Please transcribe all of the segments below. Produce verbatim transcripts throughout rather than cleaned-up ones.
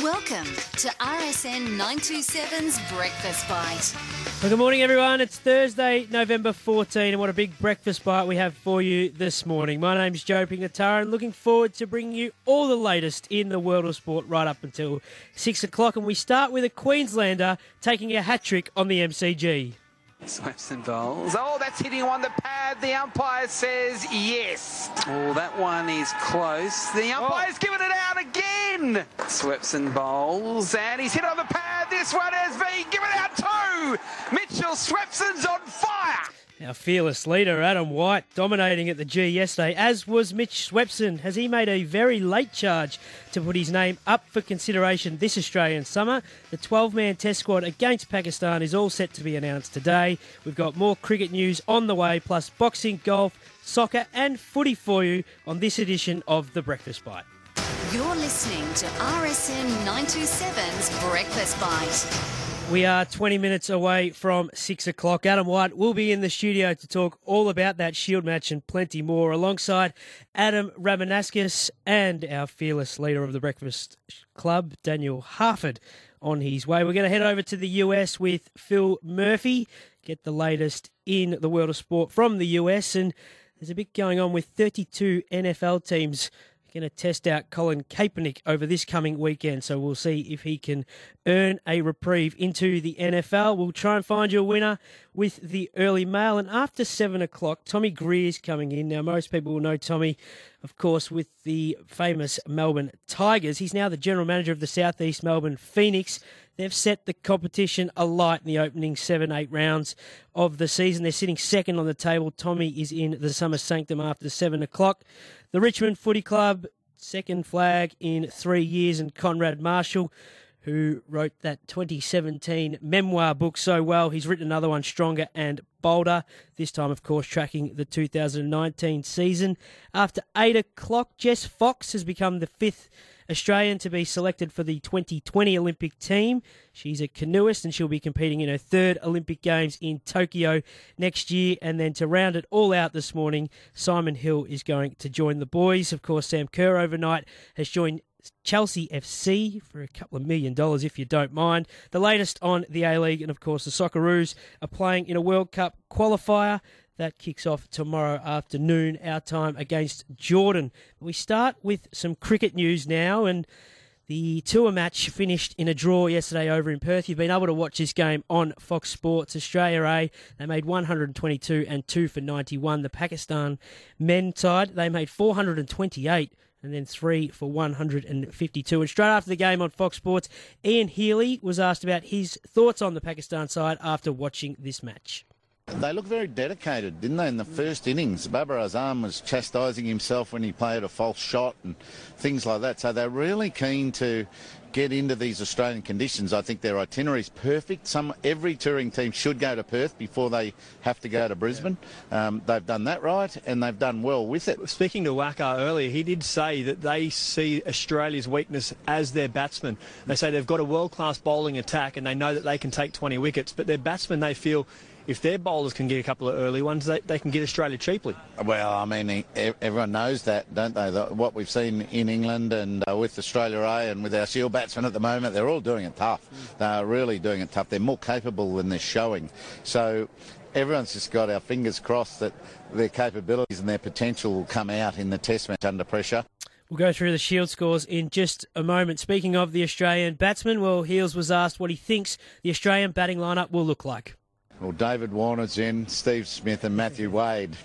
Welcome to R S N nine twenty-seven's Breakfast Bite. Well, good morning, everyone. It's Thursday, November fourteenth, and what a big breakfast bite we have for you this morning. My name's Joe Pingatara, and looking forward to bringing you all the latest in the world of sport right up until six o'clock. And we start with a Queenslander taking a hat-trick on the M C G. Swaps and bowls. Oh, that's hitting on the pad. The umpire says yes. Oh, that one is close. The umpire's oh. given it out again. Swaps and bowls. And he's hit on the pad. This one has been given out too. Mitchell Swepson's on fire. Our fearless leader, Adam White, dominating at the G yesterday, as was Mitch Swepson. Has he made a very late charge to put his name up for consideration this Australian summer? The twelve-man test squad against Pakistan is all set to be announced today. We've got more cricket news on the way, plus boxing, golf, soccer and footy for you on this edition of The Breakfast Bite. You're listening to R S N nine twenty-seven's Breakfast Bite. We are twenty minutes away from six o'clock. Adam White will be in the studio to talk all about that Shield match and plenty more, alongside Adam Ramanauskas and our fearless leader of the Breakfast Club, Daniel Harford, on his way. We're going to head over to the U S with Phil Murphy, get the latest in the world of sport from the U S, and there's a bit going on with thirty-two N F L teams going to test out Colin Kaepernick over this coming weekend, so we'll see if he can earn a reprieve into the N F L. We'll try and find you a winner with the early mail, and after seven o'clock, Tommy Greer's coming in. Now, most people will know Tommy, of course, with the famous Melbourne Tigers. He's now the general manager of the Southeast Melbourne Phoenix. They've set the competition alight in the opening seven, eight rounds of the season. They're sitting second on the table. Tommy is in the summer sanctum after seven o'clock. The Richmond Footy Club, second flag in three years, and Conrad Marshall, who wrote that twenty seventeen memoir book so well. He's written another one, Stronger and Bolder, this time, of course, tracking the two thousand nineteen season. After eight o'clock, Jess Fox has become the fifth Australian to be selected for the twenty twenty Olympic team. She's a canoeist and she'll be competing in her third Olympic Games in Tokyo next year. And then to round it all out this morning, Simon Hill is going to join the boys. Of course, Sam Kerr overnight has joined Chelsea F C for a couple of million dollars, if you don't mind. The latest on the A-League, and of course the Socceroos are playing in a World Cup qualifier. That kicks off tomorrow afternoon, our time, against Jordan. We start with some cricket news now, and the tour match finished in a draw yesterday over in Perth. You've been able to watch this game on Fox Sports. Australia A, they made one hundred twenty-two and two for ninety-one. The Pakistan men side, they made four hundred twenty-eight and then three for one hundred fifty-two. And straight after the game on Fox Sports, Ian Healy was asked about his thoughts on the Pakistan side after watching this match. They looked very dedicated, didn't they, in the first innings? Babar Azam was chastising himself when he played a false shot and things like that. So they're really keen to get into these Australian conditions. I think their itinerary's perfect. Some Every touring team should go to Perth before they have to go to Brisbane. Um, they've done that right, and they've done well with it. Speaking to Wacker earlier, he did say that they see Australia's weakness as their batsmen. They say they've got a world-class bowling attack, and they know that they can take twenty wickets, but their batsmen, they feel, if their bowlers can get a couple of early ones, they, they can get Australia cheaply. Well, I mean, everyone knows that, don't they? What we've seen in England and uh, with Australia A and with our Shield batsmen at the moment, they're all doing it tough. They're really doing it tough. They're more capable than they're showing. So everyone's just got our fingers crossed that their capabilities and their potential will come out in the test match under pressure. We'll go through the Shield scores in just a moment. Speaking of the Australian batsmen, well, Heels was asked what he thinks the Australian batting lineup will look like. Well, David Warner's in, Steve Smith and Matthew Wade.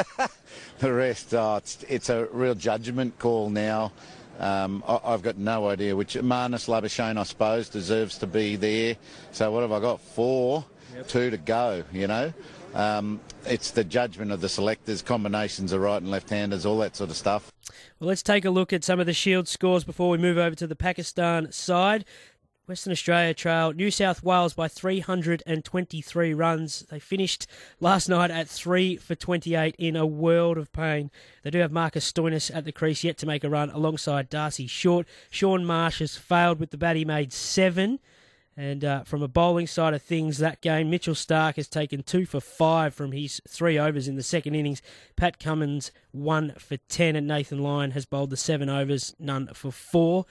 The rest, oh, it's, it's a real judgment call now. Um, I, I've got no idea which. Marnus Labuschagne, I suppose, deserves to be there. So what have I got? Four, yep. Two to go, you know. Um, it's the judgment of the selectors, combinations of right and left-handers, all that sort of stuff. Well, let's take a look at some of the Shield scores before we move over to the Pakistan side. Western Australia trail New South Wales by three hundred twenty-three runs. They finished last night at three for twenty-eight in a world of pain. They do have Marcus Stoinis at the crease yet to make a run alongside Darcy Short. Sean Marsh has failed with the bat. He made seven. And uh, from a bowling side of things, that game, Mitchell Starc has taken two for five from his three overs in the second innings. Pat Cummins, one for ten, and Nathan Lyon has bowled the seven overs, none for four.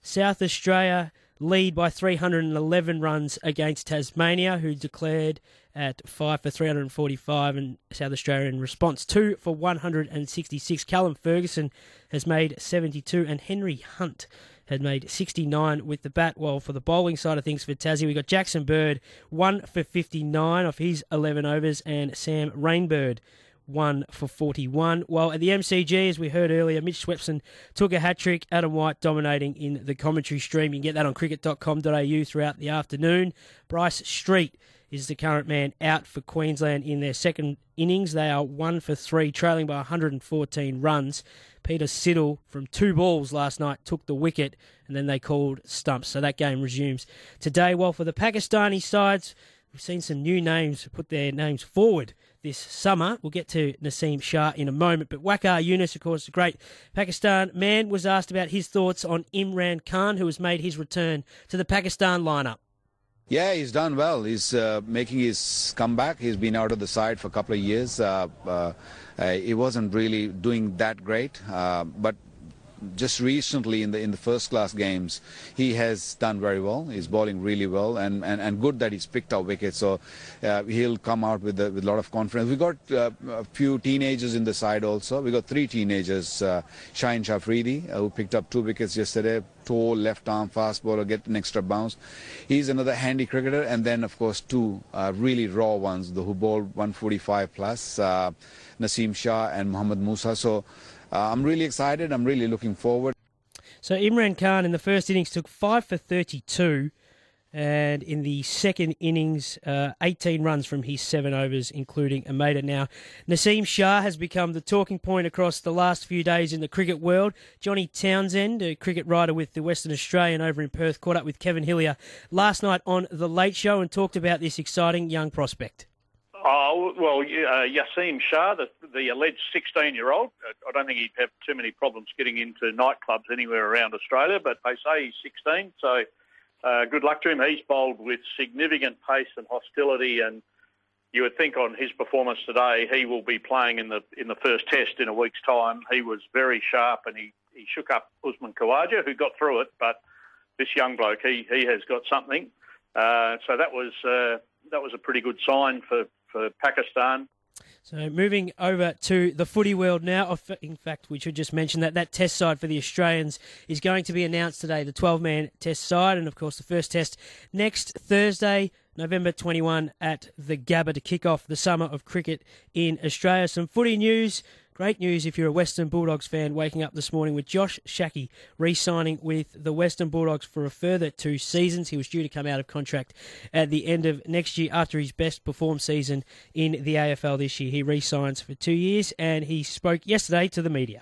South Australia lead by three hundred eleven runs against Tasmania, who declared at five for three hundred forty-five, and South Australia in response two for one hundred sixty-six. Callum Ferguson has made seventy-two, and Henry Hunt had made sixty-nine with the bat. While for the bowling side of things for Tassie, we got Jackson Bird one for fifty-nine off his eleven overs, and Sam Rainbird one for forty-one. While at the M C G, as we heard earlier, Mitch Swepson took a hat-trick, Adam White dominating in the commentary stream. You can get that on cricket dot com dot a u throughout the afternoon. Bryce Street is the current man out for Queensland in their second innings. They are one for three, trailing by one hundred fourteen runs. Peter Siddle from two balls last night took the wicket, and then they called stumps. So that game resumes today. While for the Pakistani sides, we've seen some new names put their names forward this summer. We'll get to Naseem Shah in a moment. But Waqar Younis, of course, a great Pakistan man, was asked about his thoughts on Imran Khan, who has made his return to the Pakistan lineup. Yeah, he's done well. He's uh, making his comeback. He's been out of the side for a couple of years. Uh, uh, uh, he wasn't really doing that great, uh, but just recently in the in the first class games, he has done very well. He's bowling really well, and, and, and good that he's picked up wickets. So uh, he'll come out with a, with a lot of confidence. We got uh, a few teenagers in the side also. We got three teenagers. Uh, Shaheen Shafridi, uh, who picked up two wickets yesterday. Tall, left arm, fast bowler, get an extra bounce. He's another handy cricketer, and then of course two uh, really raw ones, the who bowled one forty-five plus, uh, Naseem Shah and Mohammad Musa. So. Uh, I'm really excited. I'm really looking forward. So Imran Khan in the first innings took five for thirty-two, and in the second innings, uh, eighteen runs from his seven overs, including a maiden. Now, Naseem Shah has become the talking point across the last few days in the cricket world. Johnny Townsend, a cricket writer with the Western Australian over in Perth, caught up with Kevin Hillier last night on The Late Show and talked about this exciting young prospect. Oh, well, uh, Yaseem Shah, the, the alleged sixteen-year-old, I don't think he'd have too many problems getting into nightclubs anywhere around Australia, but they say he's sixteen, so uh, good luck to him. He's bowled with significant pace and hostility, and you would think on his performance today he will be playing in the in the first test in a week's time. He was very sharp, and he, he shook up Usman Khawaja, who got through it, but this young bloke, he, he has got something. Uh, so that was uh, that was a pretty good sign for for Pakistan. So moving over to the footy world now. In fact, we should just mention that that test side for the Australians is going to be announced today, the twelve-man test side. And, of course, the first test next Thursday, November twenty-first at the Gabba to kick off the summer of cricket in Australia. Some footy news. Great news if you're a Western Bulldogs fan, waking up this morning with Josh Schache re-signing with the Western Bulldogs for a further two seasons. He was due to come out of contract at the end of next year after his best performed season in the A F L this year. He re-signs for two years and he spoke yesterday to the media.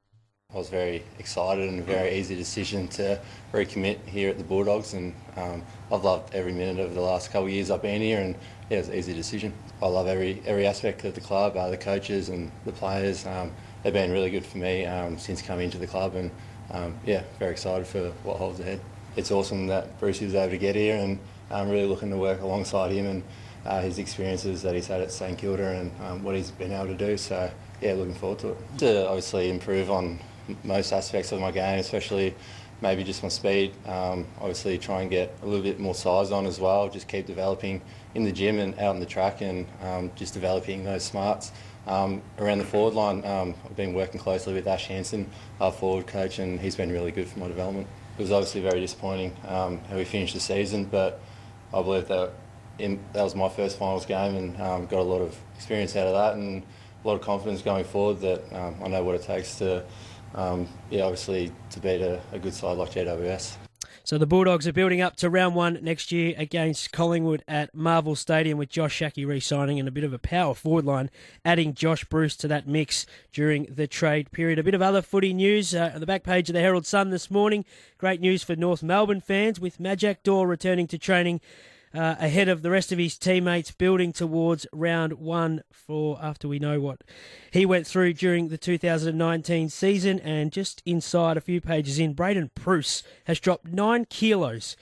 I was very excited and a very easy decision to recommit here at the Bulldogs, and um, I've loved every minute of the last couple of years I've been here, and yeah, it was an easy decision. I love every every aspect of the club, uh, the coaches and the players. Um, they've been really good for me um, since coming into the club, and um, yeah, very excited for what holds ahead. It's awesome that Brucey was able to get here, and I'm really looking to work alongside him and uh, his experiences that he's had at St Kilda and um, what he's been able to do. So yeah, looking forward to it. To obviously improve on most aspects of my game, especially maybe just my speed. Um, obviously try and get a little bit more size on as well, just keep developing in the gym and out on the track, and um, just developing those smarts. Um, around the forward line, um, I've been working closely with Ash Hansen, our forward coach, and he's been really good for my development. It was obviously very disappointing um, how we finished the season, but I believe that in, that was my first finals game, and um, got a lot of experience out of that and a lot of confidence going forward that um, I know what it takes to Um, yeah, obviously to beat a, a good side like G W S. So the Bulldogs are building up to round one next year against Collingwood at Marvel Stadium, with Josh Schache re-signing and a bit of a power forward line, adding Josh Bruce to that mix during the trade period. A bit of other footy news uh, on the back page of the Herald Sun this morning. Great news for North Melbourne fans, with Majak Daw returning to training Uh, ahead of the rest of his teammates, building towards round one for after we know what he went through during the two thousand nineteen season. And just inside a few pages in, Braden Preuss has dropped nine kilos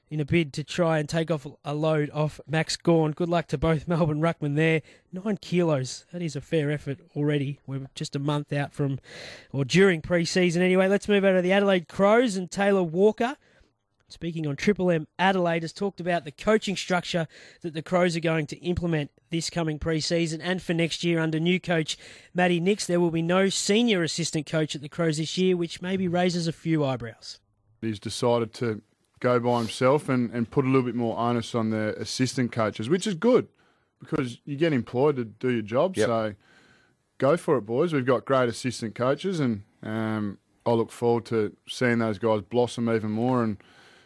in a bid to try and take off a load off Max Gawn. Good luck to both Melbourne ruckmen there. Nine kilos. That is a fair effort already. We're just a month out from, or during pre-season anyway. Let's move over to the Adelaide Crows, and Taylor Walker, speaking on Triple M Adelaide, has talked about the coaching structure that the Crows are going to implement this coming pre-season and for next year under new coach Matty Nix. There will be no senior assistant coach at the Crows this year, which maybe raises a few eyebrows. He's decided to go by himself and, and put a little bit more onus on the assistant coaches, which is good because you get employed to do your job. Yep. So go for it, boys. We've got great assistant coaches, and um, I look forward to seeing those guys blossom even more and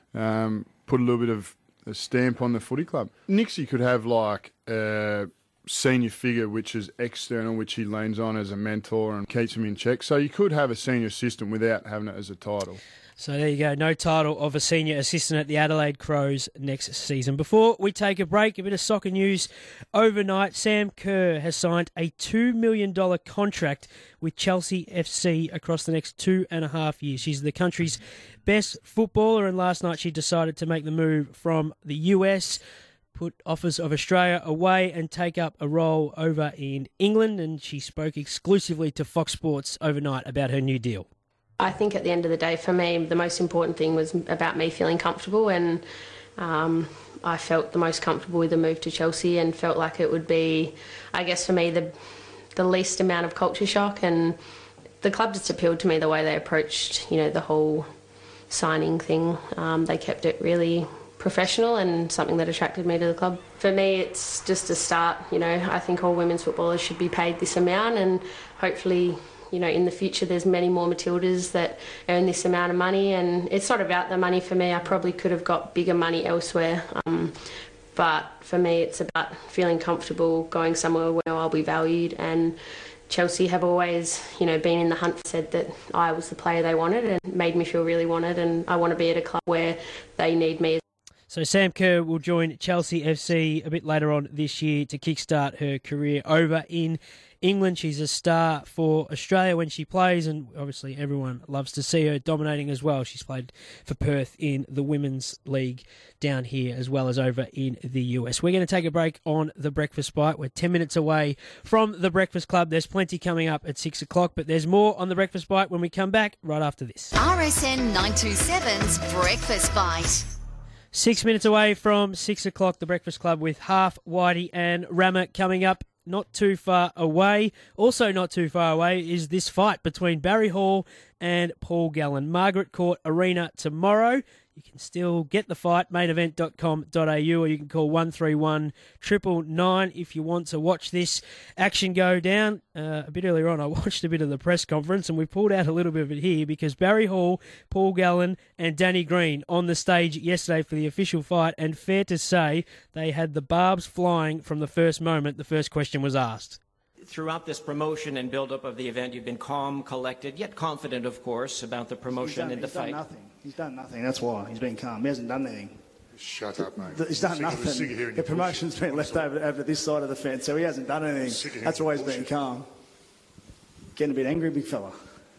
um, put a little bit of a stamp on the footy club. Nixie could have like a senior figure which is external, which he leans on as a mentor and keeps him in check. So you could have a senior assistant without having it as a title. So there you go, no title of a senior assistant at the Adelaide Crows next season. Before we take a break, a bit of soccer news. Overnight, Sam Kerr has signed a two million dollars contract with Chelsea F C across the next two and a half years. She's the country's best footballer, and last night she decided to make the move from the U S, put offers of Australia away and take up a role over in England, and she spoke exclusively to Fox Sports overnight about her new deal. I think at the end of the day, for me, the most important thing was about me feeling comfortable, and um, I felt the most comfortable with the move to Chelsea and felt like it would be, I guess for me, the the least amount of culture shock, and the club just appealed to me the way they approached, you know, the whole signing thing. Um, they kept it really professional and something that attracted me to the club. For me, it's just a start. You know, I think all women's footballers should be paid this amount, and hopefully, you know, in the future there's many more Matildas that earn this amount of money, and it's not about the money for me. I probably could have got bigger money elsewhere, um, but for me it's about feeling comfortable, going somewhere where I'll be valued, and Chelsea have always, you know, been in the hunt, said that I was the player they wanted and made me feel really wanted, and I want to be at a club where they need me. So Sam Kerr will join Chelsea F C a bit later on this year to kickstart her career over in England. She's a star for Australia when she plays, and obviously everyone loves to see her dominating as well. She's played for Perth in the Women's League down here as well as over in the U S. We're going to take a break on The Breakfast Bite. We're ten minutes away from The Breakfast Club. There's plenty coming up at six o'clock, but there's more on The Breakfast Bite when we come back right after this. R S N nine twenty-seven's Breakfast Bite. Six minutes away from six o'clock, The Breakfast Club with Half, Whitey and Rammer coming up. Not too far away. Also not too far away is this fight between Barry Hall and Paul Gallen. Margaret Court Arena tomorrow. You can still get the fight, main event dot com dot a u, or you can call one three one, nine nine nine if you want to watch this action go down. Uh, a bit earlier on, I watched a bit of the press conference, and we pulled out a little bit of it here because Barry Hall, Paul Gallen and Danny Green on the stage yesterday for the official fight, and fair to say they had the barbs flying from the first moment the first question was asked. Throughout this promotion and build-up of the event, you've been calm, collected, yet confident, of course, about the promotion done, and the he's fight. Done nothing. He's done nothing. That's why he's been calm. He hasn't done anything. Shut up, mate. He's done nothing. The promotion's been left over, over this side of the fence, so he hasn't done anything. That's why he's been calm. Getting a bit angry, big fella.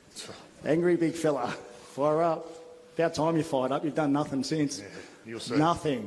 Angry, big fella. Fire up. About time you fired up. You've done nothing since. Yeah, you'll see. Nothing.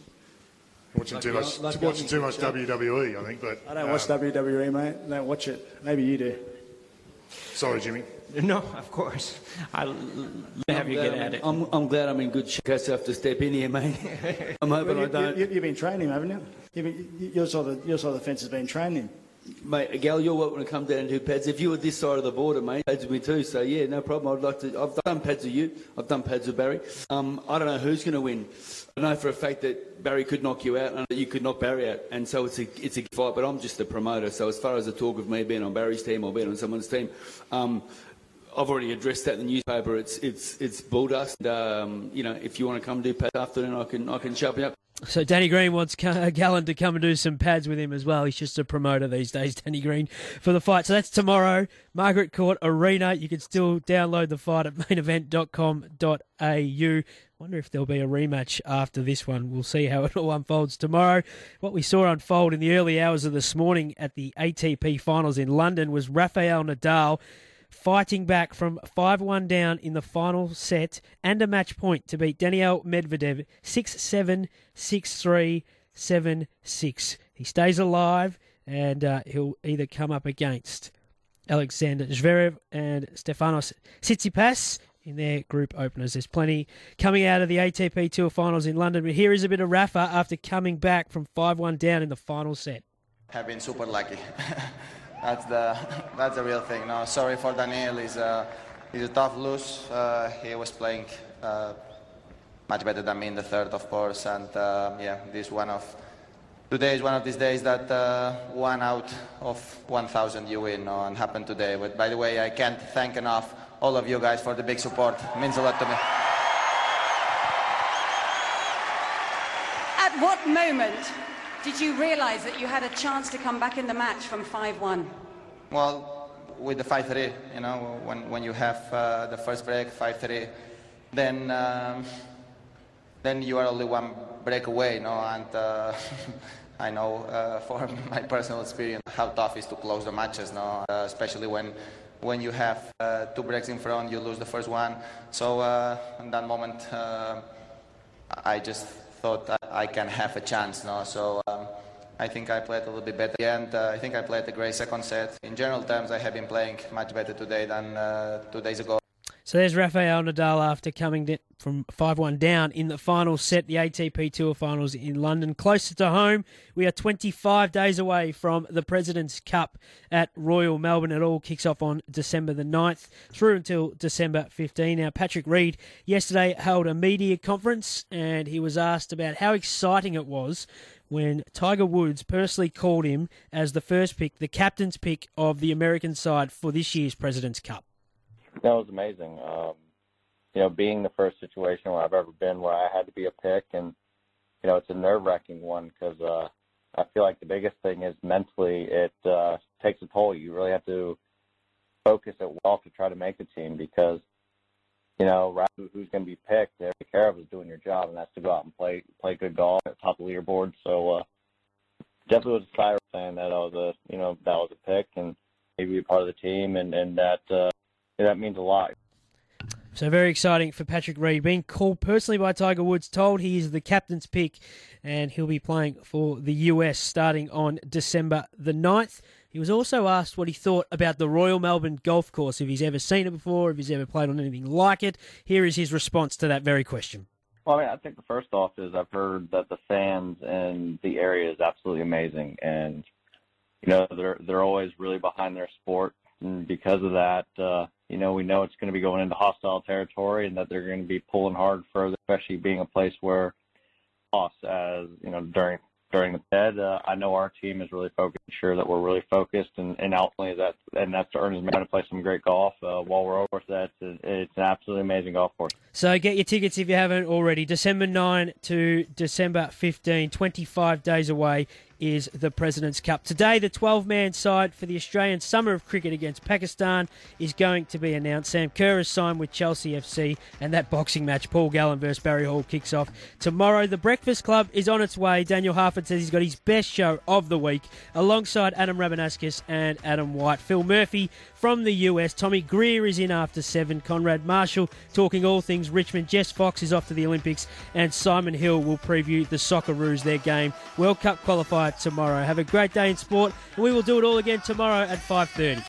Watching too much, watching too much W W E, I think. But I don't watch um, W W E, mate. I don't watch it. Maybe you do. Sorry, Jimmy. No, of course. I'll have you get at it. I'm, I'm glad I'm in good shape. I have to step in here, mate. I'm hoping well, you, I don't. You, you've been training him, haven't you? You've been, your, side of, your side of the fence has been training him. Mate, Gal, you're welcome to come down and do pads. If you were this side of the border, mate, pads with me too. So, yeah, no problem. I'd like to. I've done pads with you. I've done pads with Barry. Um, I don't know who's going to win. I know for a fact that Barry could knock you out and that you could knock Barry out. And so it's a, it's a fight, but I'm just a promoter. So as far as the talk of me being on Barry's team or being on someone's team, um, I've already addressed that in the newspaper. It's it's it's bull dust. And, um, you know, if you want to come do pads afternoon, I can I can chop you up. So Danny Green wants Gallen to come and do some pads with him as well. He's just a promoter these days, Danny Green, for the fight. So that's tomorrow, Margaret Court Arena. You can still download the fight at main event dot com dot a u. Wonder if there'll be a rematch after this one. We'll see how it all unfolds tomorrow. What we saw unfold in the early hours of this morning at the A T P Finals in London was Rafael Nadal fighting back from five one down in the final set and a match point to beat Daniil Medvedev six seven, six three, seven six. He stays alive, and uh, he'll either come up against Alexander Zverev and Stefanos Tsitsipas in their group openers. There's plenty coming out of the A T P Tour Finals in London, but here is a bit of Rafa after coming back from five one down in the final set. Have been super lucky. that's the that's the real thing. No, sorry for Daniil. He's a he's a tough loose. Uh, he was playing uh, much better than me in the third, of course. And uh, yeah, this one of today is one of these days that uh, one out of one thousand you win, no, and happened today. But by the way, I can't thank enough all of you guys for the big support. It means a lot to me. At what moment did you realise that you had a chance to come back in the match from five one? Well, with the five three, you know, when, when you have uh, the first break, five three, then um, then you are only one break away, no? And uh, I know uh, for my personal experience how tough it is to close the matches, no? Uh, especially when when you have uh, two breaks in front, you lose the first one. So uh, in that moment, uh, I just thought I can have a chance, no? So um, I think I played a little bit better. And uh, I think I played a great second set. In general terms, I have been playing much better today than uh, two days ago. So there's Rafael Nadal after coming from five one down in the final set, the A T P Tour Finals in London. Closer to home, we are twenty-five days away from the President's Cup at Royal Melbourne. It all kicks off on December the ninth through until December fifteenth. Now, Patrick Reed yesterday held a media conference, and he was asked about how exciting it was when Tiger Woods personally called him as the first pick, the captain's pick of the American side for this year's President's Cup. That was amazing. Um, you know, being the first situation where I've ever been where I had to be a pick, and, you know, it's a nerve-wracking one because uh, I feel like the biggest thing is mentally it uh, takes a toll. You really have to focus it well to try to make the team because, you know, who's going to be picked, every care of is doing your job, and that's to go out and play play good golf at the top of the leaderboard. So uh, definitely was excited saying that I was a, you know, that was a pick and maybe be part of the team, and, and that uh, that means a lot. So very exciting for Patrick Reed, being called personally by Tiger Woods, told he is the captain's pick, and he'll be playing for the U S starting on December the ninth. He was also asked what he thought about the Royal Melbourne golf course, if he's ever seen it before, if he's ever played on anything like it. Here is his response to that very question. Well, I mean, I think the first off is I've heard that the fans in the area is absolutely amazing, and, you know, they're they're always really behind their sport, and because of that, uh, you know, we know it's going to be going into hostile territory and that they're going to be pulling hard further, especially being a place where us as, you know, during during the bed, uh, I know our team is really focused, sure that we're really focused, and, and ultimately that, and that's to earn his man to play some great golf uh, while we're over. So that's a, it's an absolutely amazing golf course. So get your tickets if you haven't already. December ninth to December fifteenth, twenty-five days away, is the President's Cup. Today, the twelve-man side for the Australian Summer of Cricket against Pakistan is going to be announced. Sam Kerr has signed with Chelsea F C, and that boxing match, Paul Gallen versus Barry Hall, kicks off tomorrow. The Breakfast Club is on its way. Daniel Harford says he's got his best show of the week, alongside Adam Rabanauskas and Adam White. Phil Murphy from the U S. Tommy Greer is in after seven. Conrad Marshall talking all things Richmond. Jess Fox is off to the Olympics, and Simon Hill will preview the Socceroos, their game. World Cup qualifier tomorrow. Have a great day in sport, and we will do it all again tomorrow at five thirty.